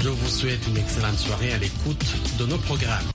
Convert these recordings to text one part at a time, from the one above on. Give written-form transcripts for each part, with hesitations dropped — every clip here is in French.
Je vous souhaite une excellente soirée à l'écoute de nos programmes.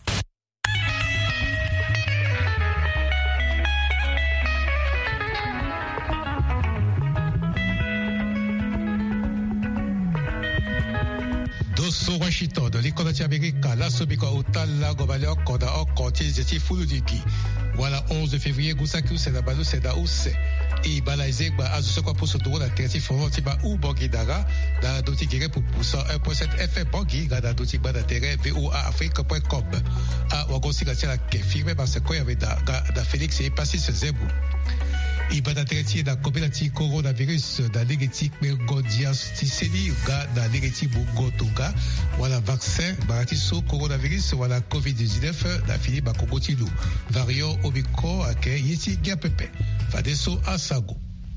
Dosso Washington de l'école d'Amérique, la Sobika Otala Gobalio Koda Okoti Zeti Fuludiki. Voilà 11 février, Gusaku Seda Balu Seda Ous. Et Balaise Ba Azusoko Pousso Doro la Terti Foronti Ba ou Bogi Dara, la Doti Gire pour Poussa 1.7 FM Bogi, Gada Doti Bada Terre, VOA Afrique.com. A Wagosi Gatia qui firme par ce qu'il y avait da Félix et Passis Zebou. Ibada tereti da coopérative coronavirus da legeti mergodia tiseli ga da legeti bugotoga wala vaccin barati so coronavirus wala covid-19 da fili ba kogotilu variant omicron ake yeti gapepe fadeso asago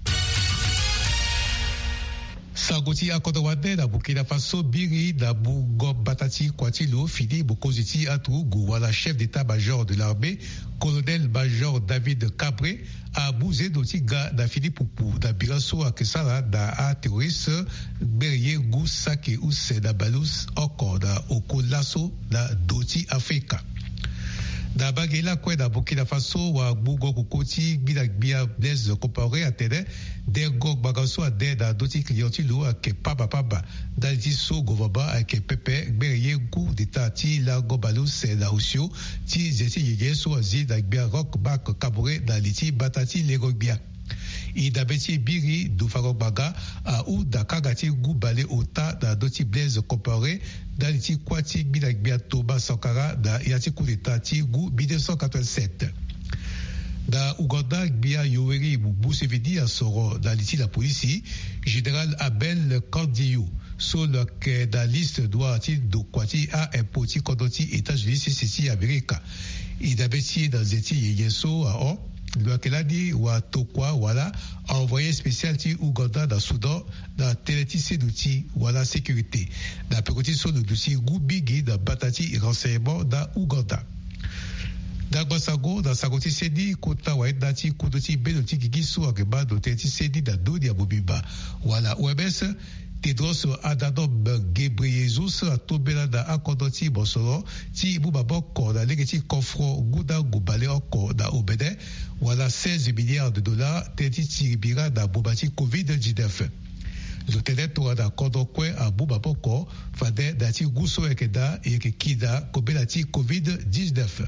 Sagoti akodawade da Burkina Faso biri da Bugo Batati Kwatilo fini Bokoziti Atougu wala chef d'état-major de l'armée colonel-major David Cabré a bousé d'Otiga da Philippe Poupou da Birasso a Kesala da a terroriste Berrier Goussake Ousse da Balous encore da Okolasso da Doti Afrika. Da bagela kwe da Burkina Faso wa bugo kokoti bia blaise comparé à tele dergo bagaso a de da doti clientilo a ke papa da tiso govaba a ke pepe berrier gu de tati la gobalo c'est la osio ti zeti yeye so azi da bia rock back kabore da liti batati legobia i da beti biri du farobaga a ou da kagati gu bale ota da doti blaise comparé da liti kwati bia toba sankara da yati coup d'état ti gu 1987 da Ouganda bia yoweri bubu sevedi a soro da liti la police général Abel Cordiou sur le que da liste doit do kwati a impoti kodoti États-Unis ceci Amérique i da beti da zeti yeso a o le Keladi wa Tokwa wala envoyé spécial ti Ouganda da Soudan da teleti seduti wala sécurité da pekoti so de dossier gubigi da batati renseignement da Ouganda da Gbasago da Sagoti Sedi kota wa edati kudoti benoti gigisu ageba do teleti sedi da dodi abobiba wala OMS Tedros Adhanom Ghebreyesus a tobela da akodoti bosoro ti bubaboko da legeti kofro guda gubale oko da obede wala 16 milliards de dollars teti tiribira da bubati COVID-19. Le tenetora da kodokwe a bubaboko fade da ti guso ekeda ekida kobelati COVID-19.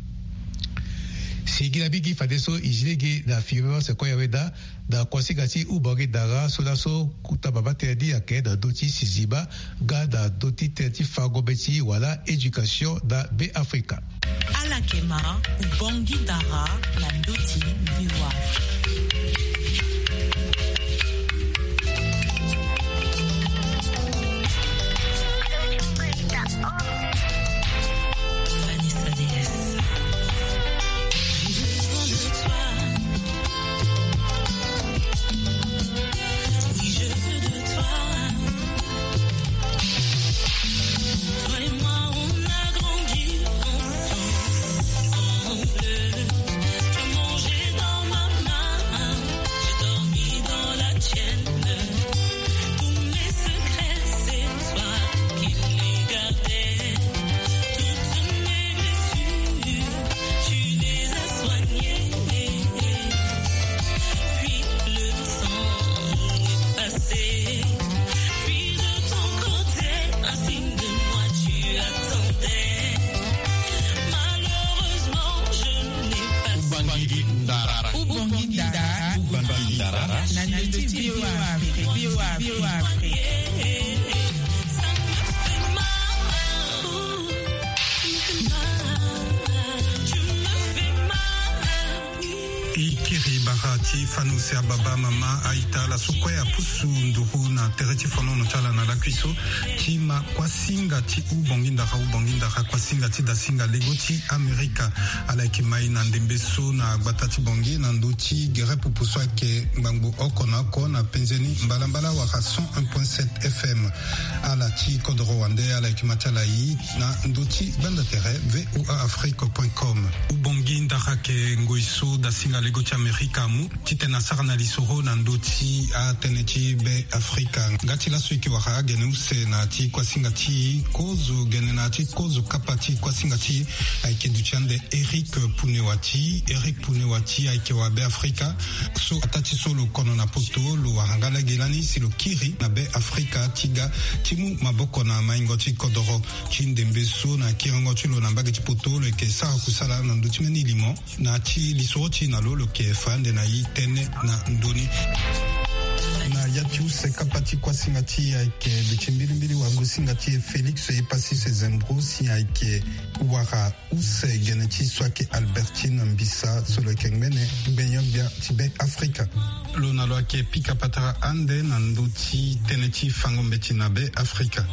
Sigila bigi fadeso ijilege da firma se koyaweda da kwasigati ubori dara solaso kutababa terdi ake da doti siziba ga da doti terti fagobeti wala éducation da be Afrika. Alakema ubongi dara la doti viwa. Fanousia Baba Mama Aita la Sukwaya Pusu Nduru na Tereti Fono no Chala na la Kuiso Tima Kwasinga Ti Ubonginda Kwasinga Ti Dasinga Legoti Amerika ala Kimai na Ndembeso na Batati Bongi na Ndoti Gere Pupuswa ke Mbangbo Okona Kona Penzeni Mbalambala Waka 101.7 FM ala Ti Kodro Wande ala Kimatala Yi na Ndoti Banda Terre VOA Afrique.com Ubonginda Ke Ngoiso Dasinga Legoti Amerika Mu titena sarana lisoro na ndoti a teneti be Afrika ngati la suiki waka gene use na ti kwa singati kozo gene na ti kozo kapati kwa singati aike duchande Eric Punewati aike wa be Afrika so atati solo kono na poto lo wahangala gelani si lo kiri na be Afrika tiga timu maboko na maingoti kodoro chindembeso na kirango lo na mbage poto lo ke sa kusala na ndoti meni limo na ti lisoro ti na lo ke fande na tene na ndoni na yatu se kapati kwa singati aike de chimbilimbili wangu singati Felix e pasi se zembro si aike wara use geneti swake Albertine Mbisa solo kengmene benyobia tibe Afrika lona lo ake pika patara ande na ndoti teneti fangombeti na be Afrika.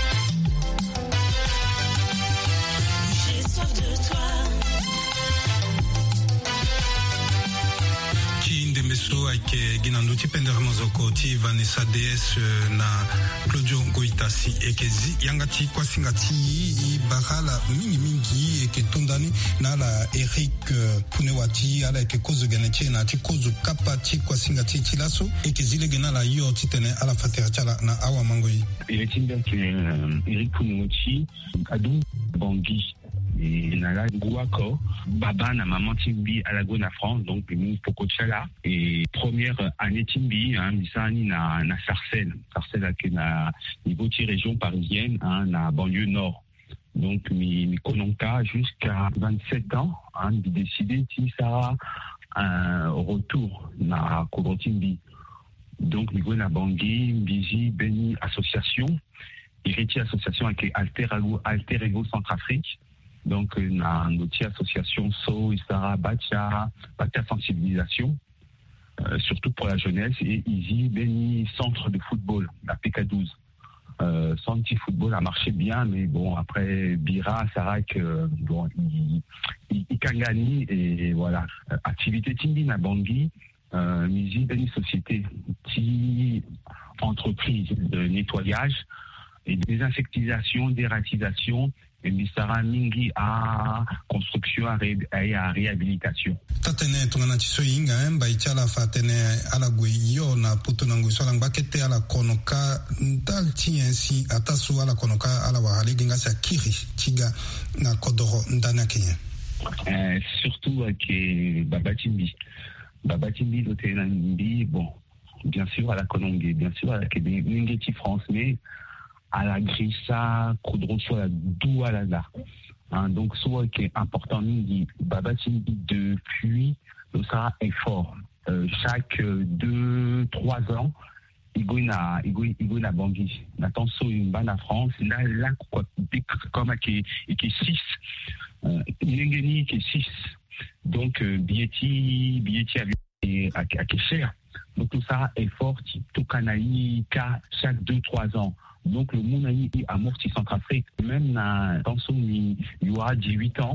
So aike ginanduti pendera zoko ti Vanessa DS na Claudio Goitasi ekezi yangati kwa singati I bakala mingi eke tondani na la Eric Punewati ala eke kozo geneche na ti kozo kapati kwa singati tilaso ekezi le gena la yo titene ala fatera chala na awa mangoyi Eric Punewati adu Bangui et nala guako baba na maman timbi à la Gona France donc nous pokochala et première année timbi bisani na Sarcelles à na niveau de région parisienne na banlieue nord donc mi kononka jusqu'à 27 ans mi décidé si ça un retour na Kodotimbi donc mi Gona Bangui Mbiji Beni association héritier association avec Alter Ego Centrafrique. Donc, na notre association So, Isara, Batia sensibilisation, surtout pour la jeunesse, et Easy Beni centre de football, la PK12. Centre de football a marché bien, mais bon, après Bira, Sarak, bon, il Kangani, et voilà. Activité Timbi na Bangui, Easy Beni société, entreprise de nettoyage et désinsectisation, dératisation, et Missara Mingi à construction et à réhabilitation. Tatene tungana tisoyinga baichala fatene ala gweyo na puto na ngwisala ngakete ala konoka ndalti ainsi atasu ala konoka ala wahale ginga sa kiri tiga na kodoro ndana Kenya. Surtout avec Baba Timbi l'hôtel Mbi, bon, bien sûr à la Konongé, bien sûr à la Ngeti France, mais à la Grissa, Koudron, soit la Doualada. Donc, soit qui est important, Baba Timbi depuis le Sahara est fort. Chaque 2-3 ans, il y a Bangui. Nathan so une banne à France, là, quoi, comme qui est 6. N'engeni qui est 6. Donc, Bieti à cher. Donc, tout ça est fort, tout Canaï, chaque 2-3 ans. Donc, le monde a amorti Centrafrique. Même dans son, il y aura 18 ans,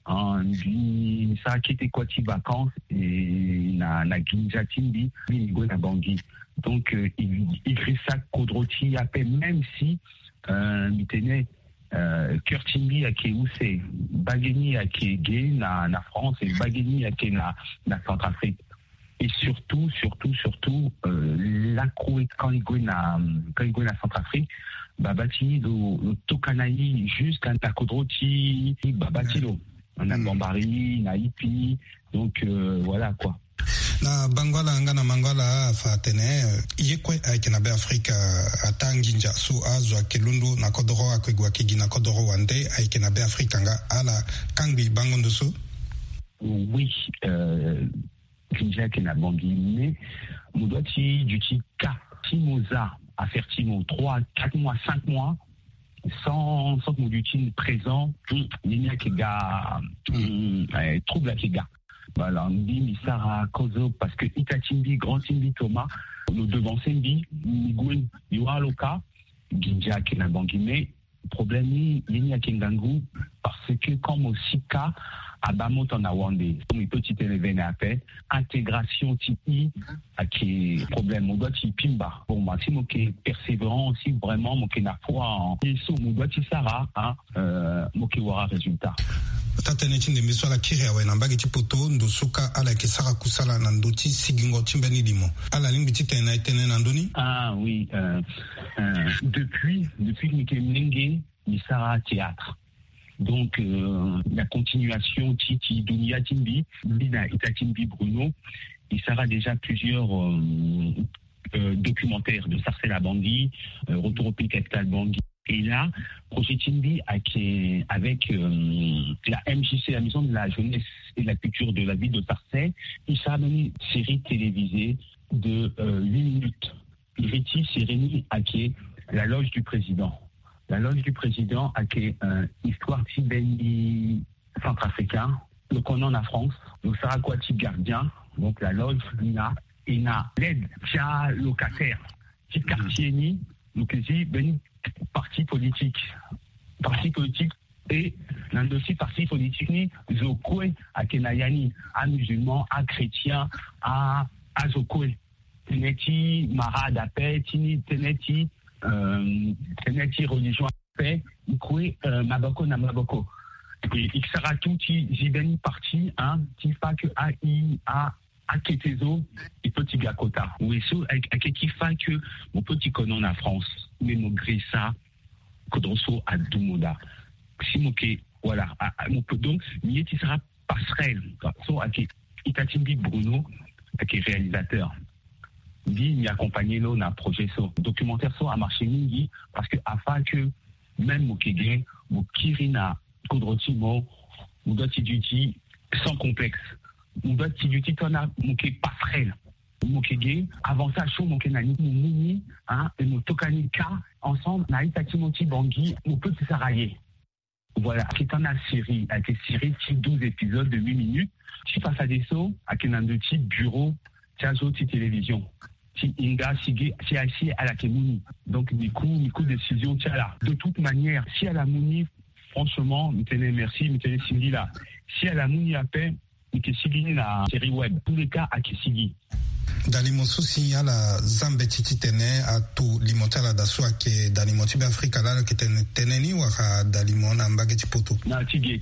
ça a quitté quoi, vacances, et na Ginja Timbi, il y a Bangui. Donc, il crée ça, Kodroti, même si, il tenait, Cœur Timbi, à qui où c'est, Bageni, à qui est gay, na France, et Bageni, à qui est na Centrafrique. Et surtout, l'accro quand il gagne à Centrafrique, Babati, le Tokanaï, jusqu'à Takodroti, Babatilo. On a Bambari, Naipi, donc voilà quoi. Na Bangwala ngana Mangwala fatene yekwe aikena be Afrika atanginja su azwa kelundu na kodoro akwegwa kigi na kodoro wande aikena be Afrika nga ala kangbi bangondo su. Oui, Kinja qui n'a Bangui, mais nous doit du type K, Timoza, à faire Timo 3, 4 mois, 5 mois, sans que nous l'utile présent, il y a qui gars, trouble à qui gars. Voilà, on dit, Missara, Kozo, parce que Itatimbi, Grand Timbi, Thomas, nous devons Sembi, Migouin, Yualoka, Ginja qui n'a Bangui, mais le problème, il y a Kingangu, parce que comme au Sika, à Bamot en Awande, comme petit événement à faire, intégration TI, qui est problème, on doit y pimba. Bon, moi, si mon persévérant aussi, vraiment, mon n'a foi en. Et so, mon doit y Sarah, mon qui aura résultat. tatene chinde miswala kiri awe nambagi chipoto ndosuka ala kesara kusala nandoti sigingo chimbeni limo ala limbi titena itene nandoni. Ah oui, depuis que Mnenge Misara Théâtre. Donc la continuation Titi Dunia Timbi, Lina Ita Timbi Bruno, il sera déjà plusieurs documentaires de Sarcella Bangui, Retour au pays capital Bangui. Et là, projet Timbi avec la MJC, la Maison de la Jeunesse et la Culture de la ville de Sarcelles, il sera une série télévisée de 8 minutes. Iriti Sérénie Ake, la loge du président. La loge du président Ake, histoire Tibéni centrafricain, le Conan en France, le Sarakwati gardien, donc la loge Lina, et na l'aide, tia locataire, petit quartier ni, donc ici, ben, parti politique et l'un aussi parti politique ni Zokwe à Kenayani, à musulman, à chrétien, à Zokwe. Teneti marade à paix, teneti religion à paix, ikwe maboko na maboko. Et il sera tout jibeni parti, hein, tifa que a ketezo et petit gakota. Oui, so avec qui fait que mon petit conon en France, mais mon grissa, kodroso à Doumoda. Si mon ke, voilà, mon peu donc, il sera passerelle. So avec Itatimbi Bruno, avec réalisateur. Dit m'y accompagner là dans projet so documentaire so a marché mingi parce que afin que même mon kege mon kirina kodroti mon doti duty sans complexe mon doti duty tona mon ke passerelle mon kege avant ça chaud mon kenani mon mini hein et mon tokanika ensemble na Itatimoti Bangui mon petit saraye. Voilà, qui est en série, avec une série de 12 épisodes de 8 minutes. Tu passes à des sauts, avec un petit bureau, tiazo, télévision. Si Inga, Sigui, si assis à la Kemouni. Donc, du coup, décision, tiens là. De toute manière, si à la Mouni, franchement, merci, Cindy là. Si à la Mouni a paix, Sigui la série web. Tous les cas, à Sigui. Dalimoso si ala zambe titi tene atu limotala da so ake dalimotibe Afrika la ke teneni wa dalimona mbage tipoto. Na tige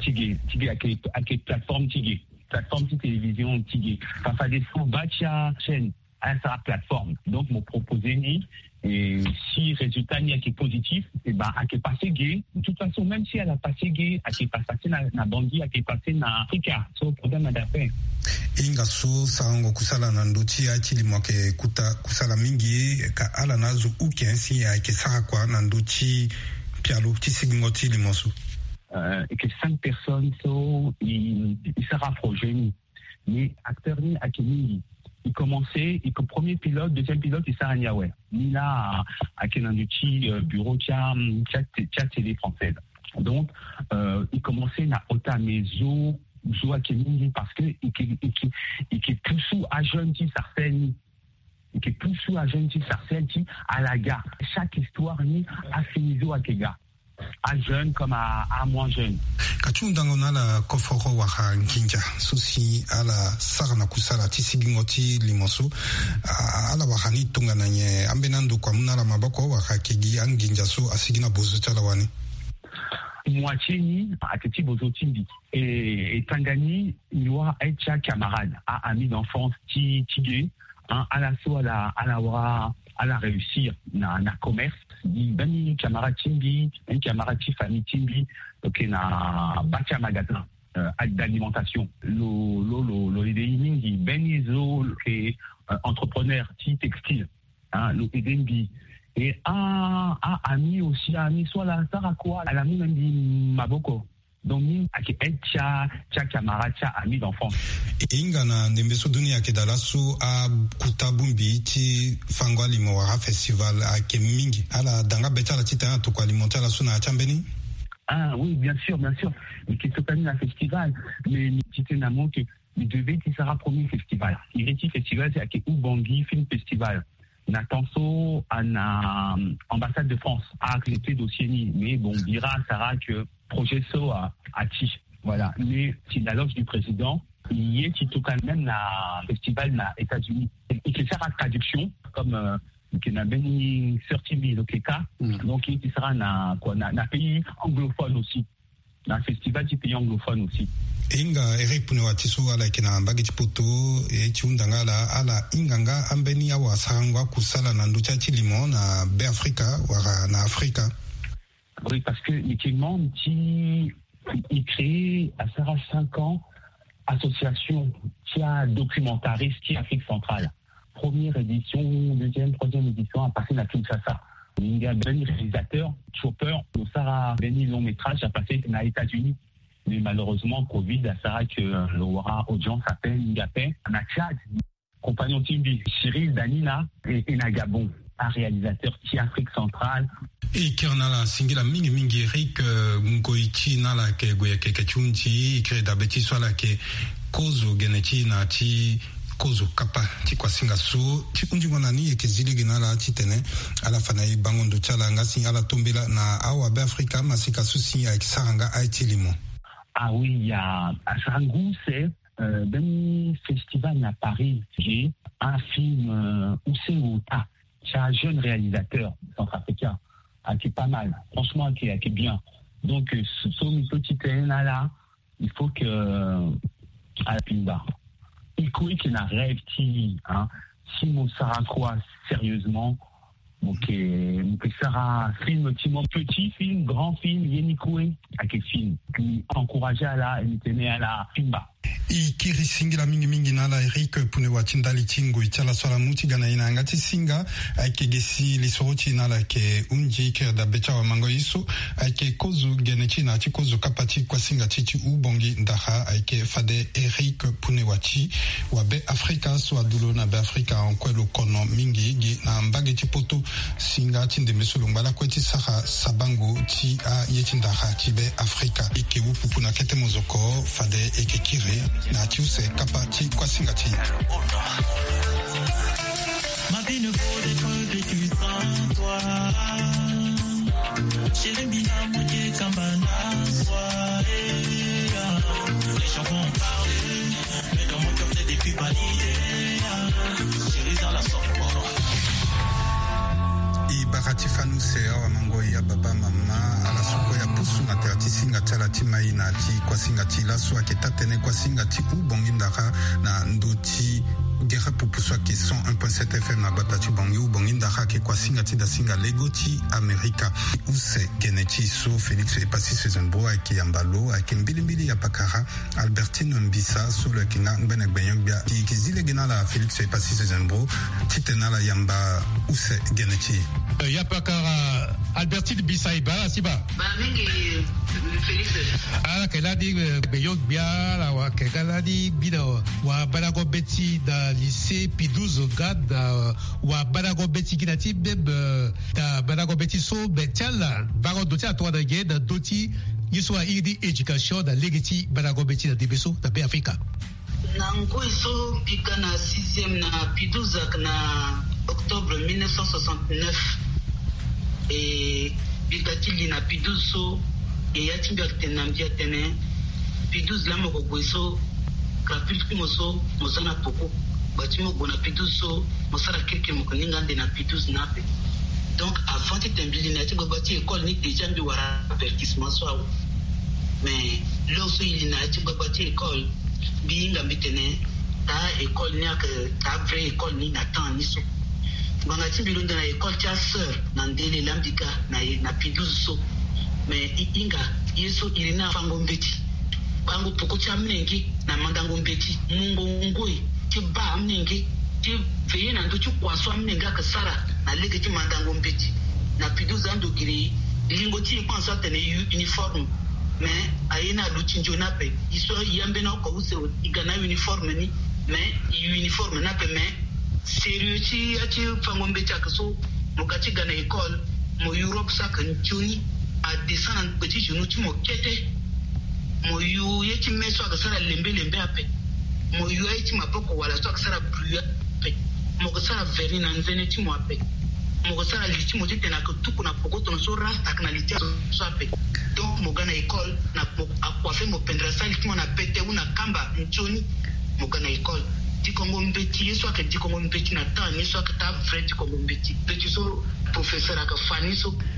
ake plateforme télévision tige. Papa des sons bacha chaîne à sa plateforme. Donc, me proposer ni, et si résultat n'y a qui est positif, et ben, à qui est passé gay. De toute façon, même si elle a passé gay, à qui est passé na Bangui, à qui est passé na Afrika, c'est le problème d'affaires. Inga so sarango kusala na ndoti ya chili mwake kusala mingi ka ala nazo uke ensi ya ke sarakwa na ndoti pialo tisigingoti limoso. Et que 5 personnes sont, ils se rapprochent, mais acteurs ni à qui il commençait, le premier pilote, deuxième pilote, il s'est à Niaoué. Ni là, à Kenanuchi, bureau, tcha télé française. Donc, il commençait à Otamezo, Zoa Keningi, parce que, il est plus sous à jeune, Sarcelles, il est plus sous à jeune, Sarcelles, à la gare. Chaque histoire, ni à Finizo, à Kega. À jeune comme à moins jeune. Kachundango na la koforo wa nkinja susi ala sarana kusala tisigingoti limoso ala wa hani tunga nanye ambenando kwa mnala mabako wa kegi anginja so asigina bozo chala wani moitié ni à petit bozo tindi et Tangani noa etcha camarade a ami d'enfance tigé à la so à la réussir na commerce bani camarade Timbi un camarade famille Timbi donc na bâti magasin d'alimentation lo idéing benizo et entrepreneur textile hein lo idéing et ami aussi ami soit la sarakwa à la mine maboko donc ni ake etcha camarade ami d'enfance inga na ndembeso dunia ke dalaso a kutabumbi ti fangwa limo wa festival ake mingi ala danga betala tita to kwa limonta la suna chambeni. Ah oui, bien sûr, mais qui se passe un festival, mais c'était un amour que il devait qu'il sera premier festival. Il était festival c'est ake Bangui film festival. Natanso à ambassade de France a accepté dossier ni mais bon dira Sarah que projet so à Ti voilà mais c'est la loge du président il y est qui tout quand même na festival na États-Unis et qui sera traduction comme qui n'a béni sorti le Keka donc il sera na pays anglophone aussi un festival du pays anglophone aussi. Inga Eric Punewati so ala kina mbagi chipoto chiundanga ala inganga ambeni ya wasangwa kusala na nducha chilimo na be Afrika wara na Afrika. Oui, parce que effectivement, il crée à Sarah 5 ans association qui a documentariste qui Afrique centrale. Première édition, deuxième, troisième édition à partir de Kinshasa. Il y a Benny réalisateur, Chopper, au Sarah Benny long métrage à passer aux États-Unis. Mais malheureusement, Covid, à Sarah que l'aura audience appelle Ngapé, en Tchad, compagnon Timbi, Cyril Danina et Nagabon, un réalisateur qui Afrique centrale. Et qui en a la singila mingi Eric Ngoichi na la ke goyeke kachunchi ikre dabeti so la ke kozo genechi na chi kozo kapa ti kwa singa so ti unji wanani ekezili ginala ti tene ala fanayi bangondo chala ngasi ala tombela na awa be Afrika masika susi ya kisaranga Haïti limo. Ah oui, il y a à Sarangou, c'est un festival à Paris. J'ai un film Oussé Ota, c'est un jeune réalisateur centrafricain qui est pas mal, franchement qui est bien. Donc sur une petite là, il faut que à la Pimba. Il couille qu'il n'a rêve qui, hein, si mon Sarah croit sérieusement. Donc, Sarah, film, petit film, grand film, Yenikoué, à quel film qui encourageait à la, à la Pimba. Ikiri singira mingi na la Eric Punewati ndali tingo itala swala muti gana ina ngati singa aikegesi lisorochi na la ke unji ke da becha wa mango iso aike kozu genechi na kozu kapati kwa singa chichi ubongi ndaha aike fade Eric Punewati wa be Afrika so adulo na be Afrika onkwelo kono mingi gi na mbage chipoto singa tinde mesulungala kweti saha sabango ti a yetindaha ti be Afrika ike wupupu na kete mozoko fade eke kire na tiuse kapati kwa singati. Ma vie ne vaut d'être vécue sans toi. Chérie Bina Mouké Kambana soirée. Les gens vont parler, mais dans mon cœur c'est des pubs validées. Chérie dans la sorbonne. Ibarati fanu sea wa mango ya baba mama ala soko ya pusu na teati singa chala timai na ti kwa singa tila so aketatene kwa singa ti ubongi ndaka na ndoti gera pupuso ki 101.7 FM na batati bongi ubongi ndaka ke kwa singa ti da singa legoti Amerika use genechi so Felix e pasi sezenbo aki yambalo aki mbilimbili ya pakara Albertine Mbisa so le kinga ngbene gbenyobia ki kizile gena la Felix e pasi sezenbo titena la yamba use genechi ya pakara Albertine Bisaiba siba ba mingi Felix ala keladi beyogbia la wa keladi bino wa balago beti da lycée P12 gad wa balago beti kinati beb da balago beti so betala bago doti atwa da ge da doti yiswa idi education da legiti balago beti da debeso da be Afrika nango iso pika na 6e na P12 na octobre 1969 et bikatili na P12 so et yatimbi atenambia tene P12 la moko gweso kapil kumoso mosana poko batimo bona P12 so mosara keke moko ningande na P12 nape donc avant que tembili na tibo bati école ni déjà mbi wara avertissement so mais loso il na tibo bati école binga mbitene ta école ni ak ta vraie école ni na temps ni so banga timbilo na école tia sœur na ndele lambika na P12 so mais inga yeso ilina fango mbeti bango poko cha mnengi na mandango mbeti mungo ngoi ti ba mnengi ti veye na ndo ti kwaso mnengi akasara na lege ti mandango mbeti na P12 ando giri lingo ti kwanso tene uniforme mais ayena luti njona pe iso yambe na ko use igana uniforme ni mais uniforme na pe mais sérieux ti ati fango mbeti akaso mokati gana école mo Europe sa kan tioni a descendre en petit genou tu mo kete mo yu yeti meso akasara lembe ape mo yu yeti mapoko wala so akasara bruya ape mo kasara veri na nzene ti mo ape mo kasara liti mo tete na kutuku na poko to so rasta kana liti so ape donc mo gana école na akwafe mo pendra sali ti mo na pete una kamba nchoni mo gana école di Congo mbeti yeso ake di Congo mbeti na ta yeso ake ta vrai di Congo mbeti so professeur aka fani so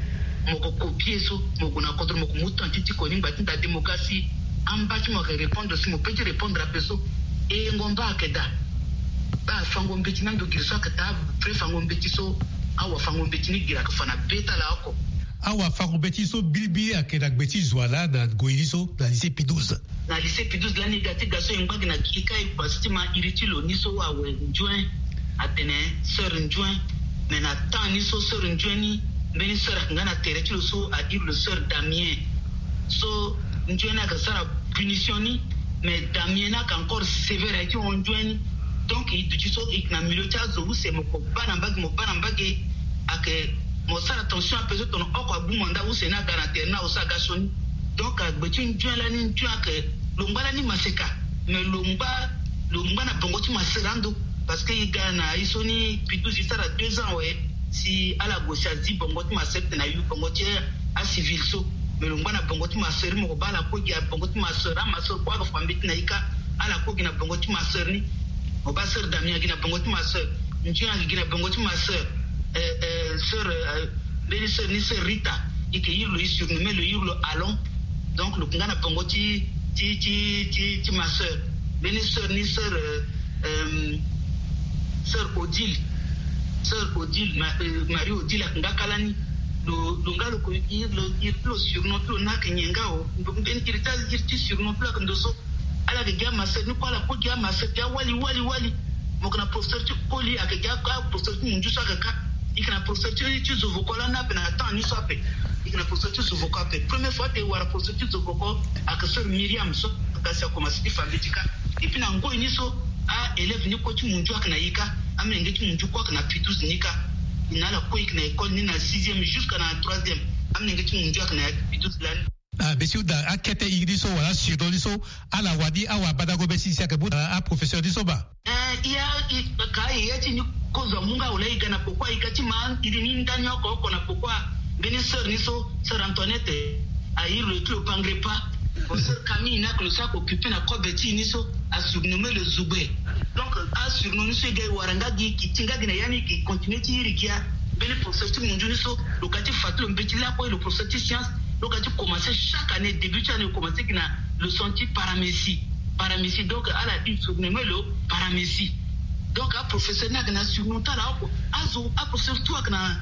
moko copier so moko na contre moko mutanti ti ko nimba tinda démocratie ambati mo répondre si mo peut répondre à peso e ngomba akeda ba fango mbeti nando girso akata pre fango mbeti so awa fango mbeti ni gira kafana beta la ako awa fango mbeti so bilbi akeda gbeti zwala na goiliso na lycée P12 la négative gaso ngba na kika e pastima iritilo niso wa juin atene sœur juin mais na temps niso sœur juin ni beni sœur ngana teretilo so a dire le sœur Damien so juin ka sara punition ni mais Damien na encore sévère et on juin donc il dit so ikna milota zo c'est mo bana mbagi ake mo sara attention à peser ton oko bu manda ou c'est na garantie na osaga soni donc agbetin juin la ni juin que lomba la ni maseka mais lomba na bongoti maserando parce que il gagne isoni P12 il sera 2 ans ouais si à la gauche a dit bongoti maseka na yu bongoti a civil so mais lomba na bongoti maseri mo bala ko ya bongoti masera maso kwa ko fambiti na ika ala ko gina bongoti maserni mo ba sœur Damien gina bongoti maser njia gina bongoti maser sœur beni sœur ni sœur Rita ike yirlo isu mais le yirlo alon donc le ngana bongoti ti ma sœur beni sœur ni sœur Odile Marie Odile ngakalani lo ngalo ko yirlo surnom to na kenyengao ben irti surnom to kandoso ala de gama sœur ni ko ala ko gama sœur ya wali mo kana professeur ti poli akega ka professeur ti munju saka ka ikana professeur ti zovokola na bena temps ni sope ikana professeur ti zovokola pe première fois te wara professeur ti zovokola ak sœur Myriam so ka sa commencer ti fabritika et puis na ngo ni so a élève ni ko ti munju akana yika amenge ti munju ko akana P12 nika inala ko ikana école ni na 6e jusqu'à na 3e amenge ti munju akana P12 la besi da akete igdiso wala sido diso ala wadi awa badago besi siaka bu a professeur diso ba iya ka yeti ni kozo munga ule igana pokwa ikati man idini ndani ko na pokwa beni sœur niso sœur Antoinette a eu le club pangrepa sœur Camille na ko sa ko occupé na ko beti niso a surnommé le Zoubé donc a surnommé ce gars waranga gi kitinga gina yani ki continue ti rigia beni professeur ti munju niso lokati fatu mbeti la ko le professeur ti science donc tu commences chaque année début année commencer kina le senti paramécie donc à la il surnommé le paramécie donc un professeur na surnom tala azo a professeur toi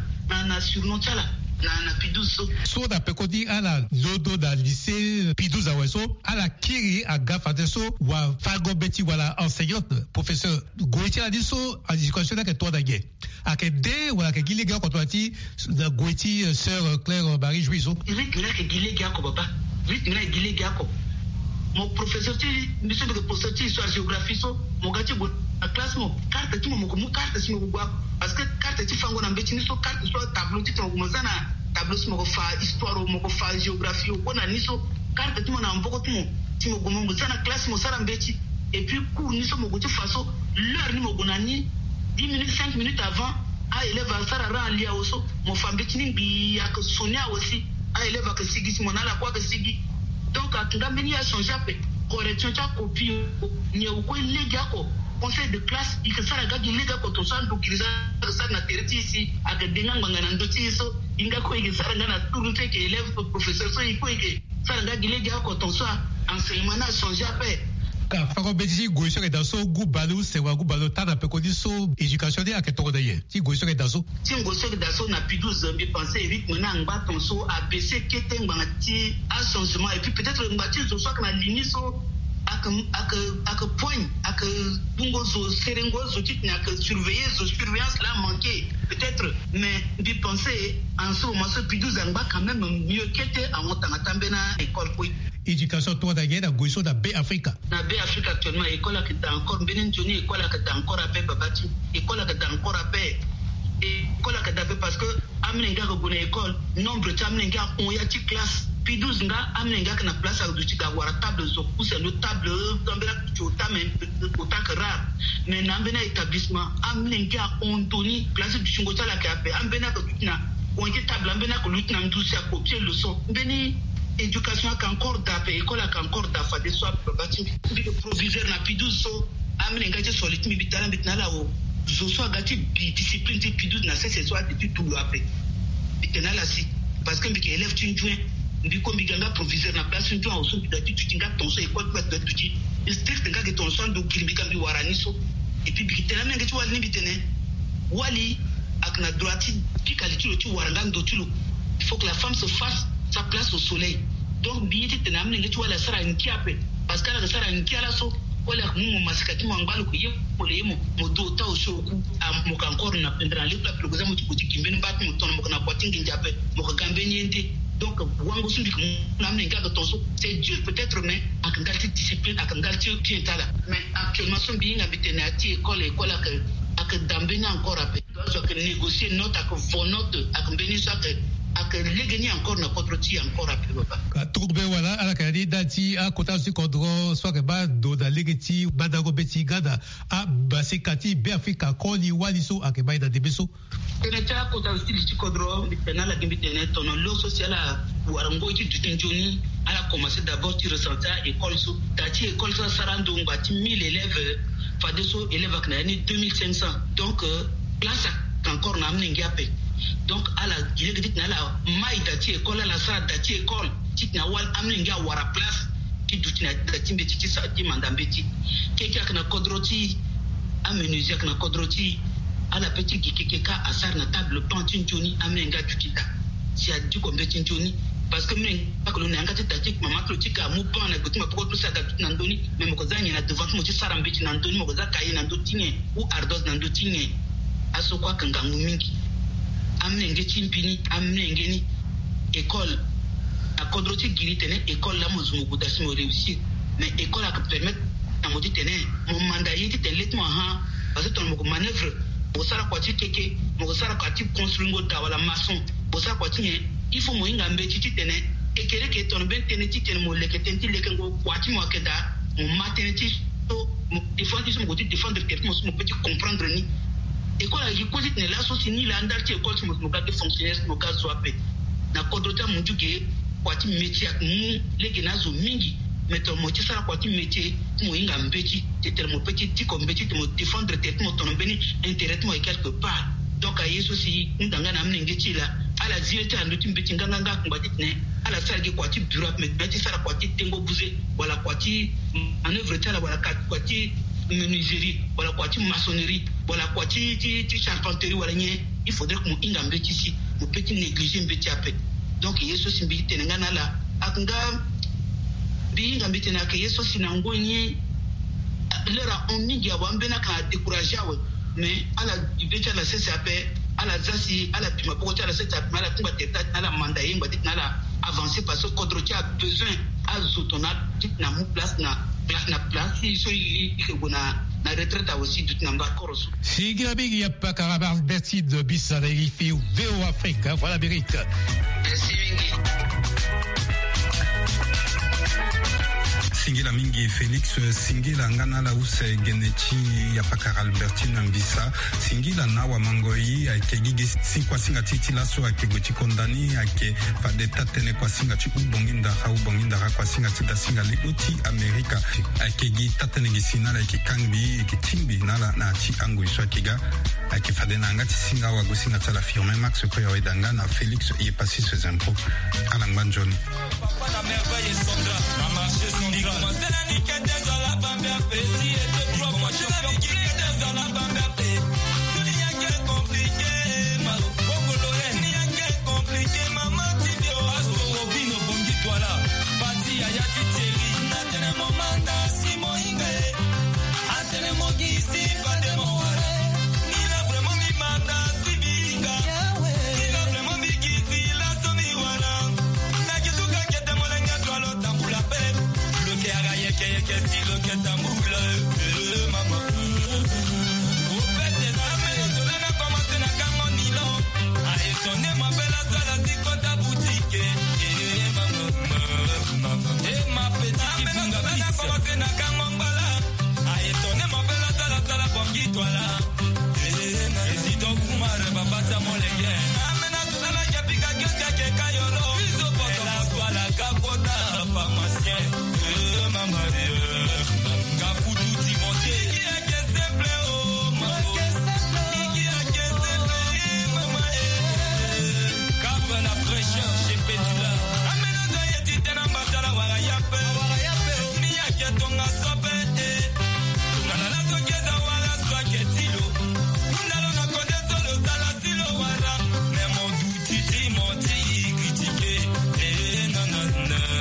na surnom tala na P12 so da pekodi ala lodo da lycée P12 aweso ala kiri agafa de so wa fago beti wala enseignante professeur goiti a dit so a discussion avec toi d'agé ake de wala ke gilega ko toati da goiti sœur Claire Marie Jouiso rythme ke gilega ko baba rythme na gilega ko mon professeur ti monsieur le professeur ti histoire géographie so mon gati go a classe mo carte ti mo ko mu carte si mo gwa parce que carte ti fango na mbeti ni so carte so tableau ti to mo zana tableau si mo ko fa histoire mo ko fa géographie ko na ni so carte ti mo na mboko ti mo go mo zana classe mo sara mbeti et puis cours ni so mo go ti faso l'heure ni mo go na ni 10 minutes 5 minutes avant a élève a sara ra lia oso mo fa mbeti ni bi ak sonia aussi a élève ak sigi si mo na la kwa ke sigi donc atunga mbeni a changer pe correction ta copie ni ko lega ko conseil de classe il que ça la gadi lega ko to sandu kiriza ça na terti ici ak denga ngana ndoti so inga ko ige sara ngana turute ke élève professeur so iko ige ça la gadi lega ko to so enseignement na changer pe ka fako beti goiso ke daso gubalu se wa gubalu tana pe ko diso éducation de aketo daye ti goiso ke daso na P12 bi penser rythme na ngba ton so ABC kete ngba ti a changement et puis peut-être ngba ti so na ligne so ak point ak bungo zo serengo zo ti na que surveillance là manqué peut-être mais bi penser en ce moment ce P12 ngba quand même mieux kete en otanga na école ko éducation toi daye na goiso da B Africa actuellement école qui est encore benen joni école qui est encore à paix babati école qui est encore à paix école qui est parce que amnenga ko bona école nombre de amnenga on ya ti classe P12 nga amnenga kana place à du tika wara table zo pousse le table tombera chota mais autant que rare mais nambena établissement amnenga on doni place du chingota la kape ambena ko tutina on dit table ambena ko lutina ndusi a copier le son beni éducation a encore d'appel école a encore d'afa de soit babati bi proviseur na P12 so amnenga ti solitimi bitala bitala o zo so agati discipline ti P12 na c'est soit de tout après bitena la si parce que mbiki élève tunjuen mbiko mbiganga proviseur na place tunjuen au son bidati tutinga tonso école quoi de tuti strict nga ke tonso ndo kimbika mbi waraniso et puis biki tena menga tu wali bitene wali akna droiti qui qualité tu waranga ndo tulo. Il faut que la femme se fasse sa place au soleil. Donc biyiti tena menga tu wala sara nkiape parce que la sara nkiala so wala mu masikati mangalo ko yemo le yemo modo ta o shoku mo kan encore na pendra le pla program mo tikuti kimbeni bat mo ton mo kana potingi njape mo ka gambe nyende. Donc wango sundi ko na menga de tonso c'est dur peut-être mais ak ngalti discipline ak ngalti bien tala mais actuellement son bien habité na ti école ak dambe na encore après donc négocier note ak vonote ak mbeni ça ak legeni encore na contrôle encore après papa trouble wala ala kadi dati a kota si kodro so ke ba do da legeti badago beti gada a basikati be afrika ko ni wali so ak ba da debeso teneta kota si kodro na la gimbi tenet ton lo social warango ti dutenjoni ala commencer d'abord tu ressentais école so dati école so sarando ngati 1000 élèves fadeso élèves ak na ni 2500 donc place encore na amni ngape. Donc à la directrice na la mai dati école la sa dati école tit na wal amlinga wara place qui dutina dati mbeti sa ti mandambeti keke akna kodroti amenuzi akna kodroti ala petit kekeka asar na table pantin joni amlinga dutita si a du kombeti joni parce que men akolo na ngati dati mama klotika mu pan na gutima poko plus aga na ndoni même ko zanya na devant mo ti sara mbeti na ndoni mo ko zakaye na ndotine ou ardos na ndotine aso kwa kanga mingi amnenge chimpini amnenge ni école à kodroti giri tene école la mozumu kudasi mo réussir mais école a permettre na modi tene mon mandat yiti teletmo ha parce que ton mo manœuvre bo sara kwa tikeke mo sara kwa ti construire da wala maçon bo sara kwa ti il faut mo inga mbeti tene ekere ke ton ben tene ti tene mo leke tenti leke ngo kwa ti mo akeda mo maternité to mo défendre mo ko défendre quelque mo petit comprendre ni école a cause ne la so ni la ndal ti école mo ka de fonctionnaire mo ka zo ape na kodota mo juge kwati métier ak mu lege nazo mingi meto mo ti sara kwati métier mo inga mbeti te mo petit ti ko mbeti mo défendre tête mo ton beni intérêt mo quelque part donc a yeso si ndanga na mnenge ti la ala ziete andu ti mbeti nganga ngati ne ala sarge kwati bureau mais sara kwati tengo buze wala kwati manœuvre tala wala kwati menuiserie wala kwati maçonnerie wala kwati ti charpenterie wala nye il faudrait que mo inga mbeti si mo petit négliger mbeti ape donc yeso simbi tenanga na la akanga bi inga mbeti na ke yeso sinango nye lera on mingi abambena ka décourager awe mais ala beti ala CCAP ala zasi ala pima poko ala CCAP ala tumba teta ala mandat yengba dit na la avancer parce que kodrotia a besoin à zotona dit na mu place na place so na retraite aussi du namba korosu sigira bigi ya pakarabar merci de bisa de rifi VO Afrique voilà mérite merci mingi singila mingi Félix singila ngana la use genechi ya pakara Albertine Mbisa singila na wa mangoi akegige sikwa singa titila so akegoti kondani ake fadeta tene kwa singa ti ubonginda kwa singa tita singa legoti Amerika akegi tatene gisina la kangbi ekitimbi nala na ti ango iso akiga ake fadena ngati singa wa gosinga tala firme Max ko ya idanga na Félix y passé ses impôts alangban Johnny Hey, ma petite,